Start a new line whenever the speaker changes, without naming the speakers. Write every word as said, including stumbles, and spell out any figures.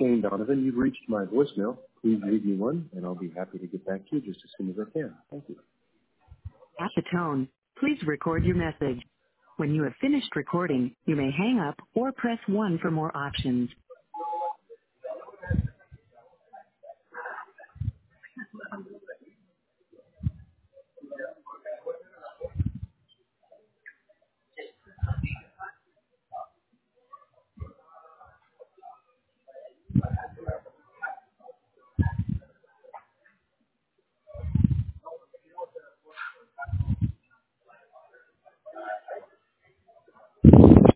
Shane Donovan. You've reached my voicemail. Please leave me one, and I'll be happy to get back to you just as soon as I can. Thank you.
At the tone, please record your message. When you have finished recording, you may hang up or press one for more options.